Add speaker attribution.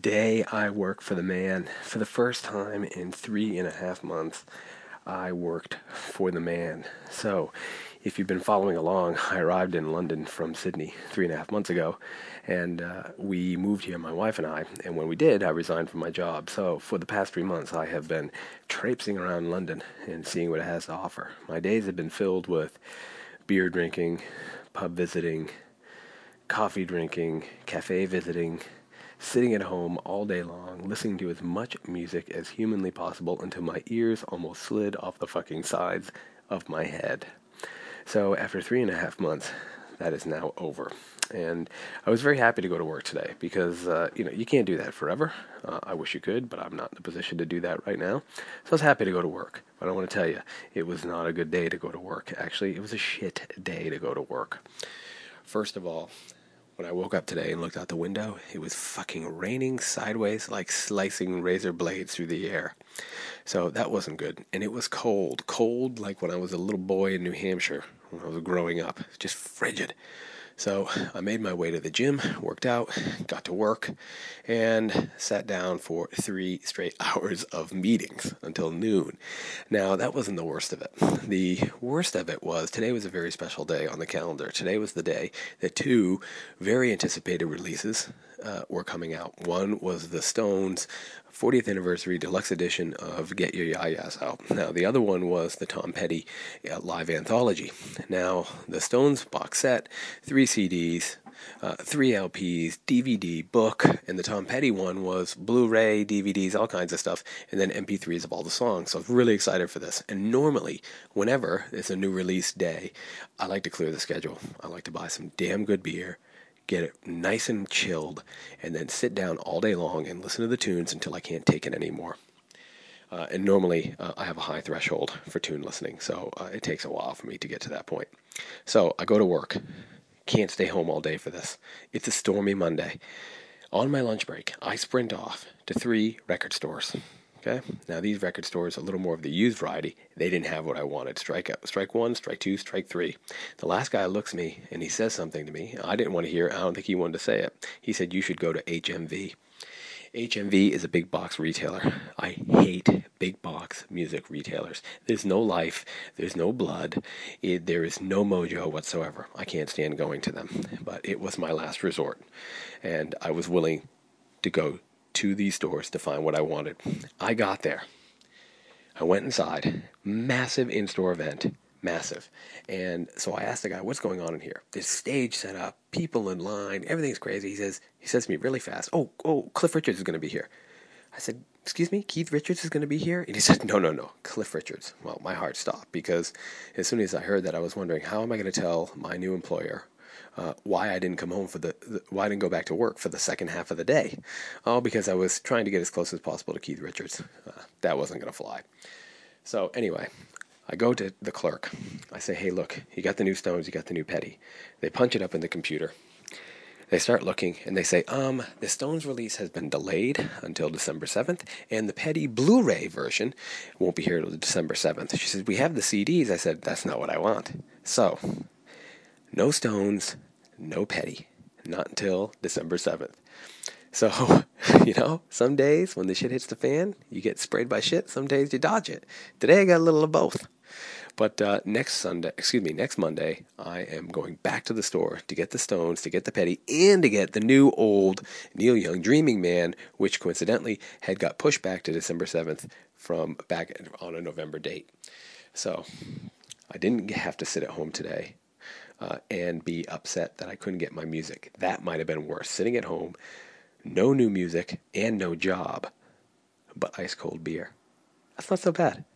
Speaker 1: Today I work for the man. For the first time in 3.5 months, I worked for the man. So, if you've been following along, I arrived in London from Sydney 3.5 months ago, and we moved here, my wife and I, and when we did, I resigned from my job. So, for the past 3 months, I have been traipsing around London and seeing what it has to offer. My days have been filled with beer drinking, pub visiting, coffee drinking, cafe visiting, sitting at home all day long, listening to as much music as humanly possible until my ears almost slid off the fucking sides of my head. So after 3.5 months, that is now over. And I was very happy to go to work today because, you can't do that forever. I wish you could, but I'm not in a position to do that right now. So I was happy to go to work. But I want to tell you, it was not a good day to go to work. Actually, it was a shit day to go to work. First of all, when I woke up today and looked out the window, it was fucking raining sideways like slicing razor blades through the air. So that wasn't good. And it was cold. Cold like when I was a little boy in New Hampshire when I was growing up. Just frigid. So I made my way to the gym, worked out, got to work, and sat down for 3 straight hours of meetings until noon. Now, that wasn't the worst of it. The worst of it was today was a very special day on the calendar. Today was the day that 2 very anticipated releases were coming out. One was the Stones' 40th anniversary deluxe edition of Get Your Ya-Ya's out. Now, the other one was the Tom Petty live anthology. Now, the Stones box set, 3 CDs, 3 LPs, DVD, book, and the Tom Petty one was Blu-ray, DVDs, all kinds of stuff, and then MP3s of all the songs. So I was really excited for this. And normally, whenever it's a new release day, I like to clear the schedule. I like to buy some damn good beer, get it nice and chilled, and then sit down all day long and listen to the tunes until I can't take it anymore. And normally, I have a high threshold for tune listening, so it takes a while for me to get to that point. So I go to work. Can't stay home all day for this. It's a stormy Monday. On my lunch break, I sprint off to 3 record stores. Okay? Now, these record stores, a little more of the used variety, they didn't have what I wanted. Strike 1, strike 2, strike 3. The last guy looks at me, and he says something to me. I didn't want to hear it. I don't think he wanted to say it. He said, "You should go to HMV." HMV is a big box retailer. I hate big box music retailers. There's no life. There's no blood. There is no mojo whatsoever. I can't stand going to them. But it was my last resort. And I was willing to go to these stores to find what I wanted. I got there. I went inside. Massive in-store event. Massive. And so I asked the guy, "What's going on in here?" There's stage set up, people in line, everything's crazy. He says to me really fast, "Oh, Cliff Richards is going to be here." I said, "Excuse me, Keith Richards is going to be here?" And he said, No, Cliff Richards. Well, my heart stopped because as soon as I heard that, I was wondering, how am I going to tell my new employer why I didn't come home why I didn't go back to work for the second half of the day? Oh, because I was trying to get as close as possible to Keith Richards. That wasn't going to fly. So anyway, I go to the clerk. I say, "Hey, look, you got the new Stones, you got the new Petty." They punch it up in the computer. They start looking, and they say, the Stones release has been delayed until December 7th, and the Petty Blu-ray version won't be here until December 7th. She says, "We have the CDs." I said, "That's not what I want." So, no Stones, no Petty, not until December 7th. So, some days when the shit hits the fan, you get sprayed by shit. Some days you dodge it. Today I got a little of both. But next Monday, I am going back to the store to get the Stones, to get the Petty, and to get the new old Neil Young Dreaming Man, which coincidentally had got pushed back to December 7th from back on a November date. So I didn't have to sit at home today and be upset that I couldn't get my music. That might have been worse. Sitting at home, no new music and no job, but ice cold beer. That's not so bad.